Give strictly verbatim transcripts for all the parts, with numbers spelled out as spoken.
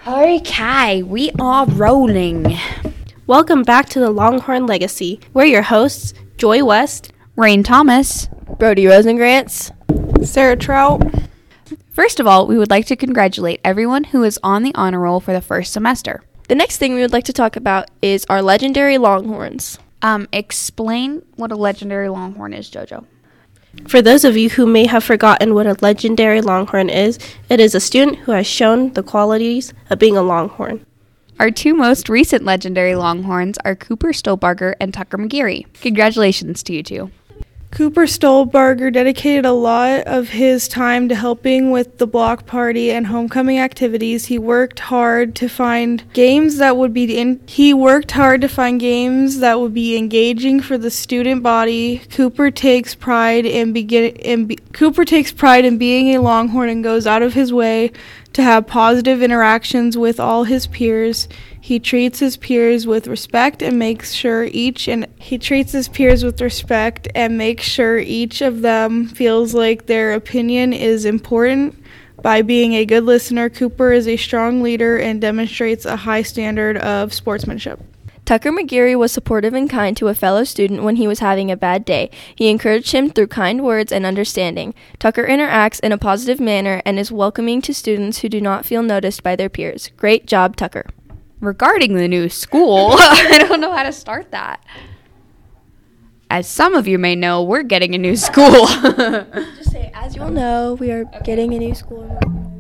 Okay, we are rolling. Welcome back to the Longhorn Legacy. We're your hosts, Joy West, Rain Thomas, Brody Rosengrantz, Sarah Trout. First of all, we would like to congratulate everyone who is on the honor roll for the first semester. The next thing we would like to talk about is our legendary Longhorns. Um, explain what a legendary Longhorn is, JoJo. For those of you who may have forgotten what a legendary Longhorn is, it is a student who has shown the qualities of being a Longhorn. Our two most recent legendary Longhorns are Cooper Stolbarger and Tucker McGeary. Congratulations to you two. Cooper Stolbarger dedicated a lot of his time to helping with the block party and homecoming activities. He worked hard to find games that would be in, he worked hard to find games that would be engaging for the student body. Cooper takes pride in begin in be, Cooper takes pride in being a Longhorn and goes out of his way to have positive interactions with all his peers. He treats his peers with respect and makes sure each and he treats his peers with respect and makes sure each of them feels like their opinion is important. By being a good listener, Cooper is a strong leader and demonstrates a high standard of sportsmanship. Tucker McGeary was supportive and kind to a fellow student when he was having a bad day. He encouraged him through kind words and understanding. Tucker interacts in a positive manner and is welcoming to students who do not feel noticed by their peers. Great job, Tucker. Regarding the new school, I don't know how to start that. As some of you may know, we're getting a new school. Just say, as you all know, we are getting a new school.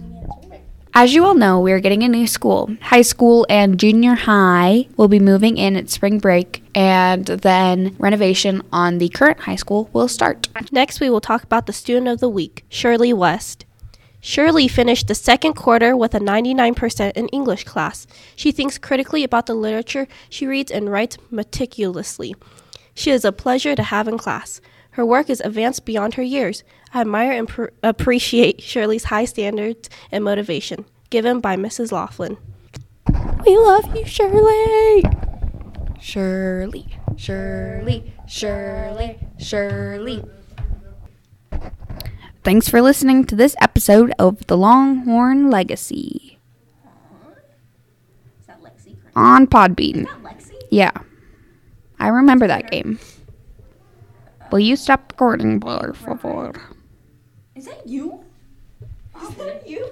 As you all know, we are getting a new school. High school and junior high will be moving in at spring break, and then renovation on the current high school will start. Next, we will talk about the student of the week, Shirley West. Shirley finished the second quarter with a ninety-nine percent in English class. She thinks critically about the literature she reads and writes meticulously. She is a pleasure to have in class. Her work is advanced beyond her years. I admire and pr- appreciate Shirley's high standards and motivation, given by Missus Laughlin. We love you, Shirley. Shirley, Shirley, Shirley, Shirley. Thanks for listening to this episode of The Longhorn Legacy. Is that Lexi? On Podbean. Is that Lexi? Yeah. I remember that game. Will you stop recording, por favor? Is that you? Is that you?